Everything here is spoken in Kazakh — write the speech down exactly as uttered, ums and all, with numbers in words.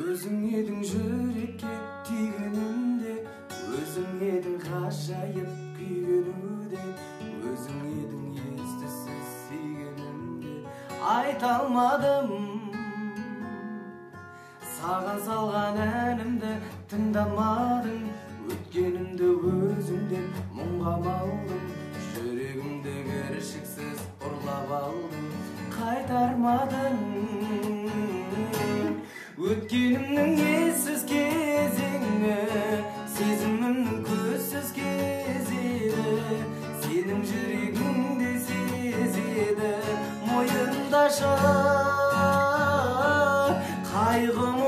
Өзің едің жүрекке түйгенімде, өзің едің ғажайып күйгенімде, өзің едің естісіз сүйгенімде. Айта алмадым саған салған әнімді, тыңдамадың өткенімді өзіңден мұңға малдым. Жүрегімді кіршіксіз ұрлап алдың, қайтармадың өткенімнің ессіз кезеңі, сезімімнің көзсіз кезегі. Сенің жүрегіңде сезеді, мойындашы қайғым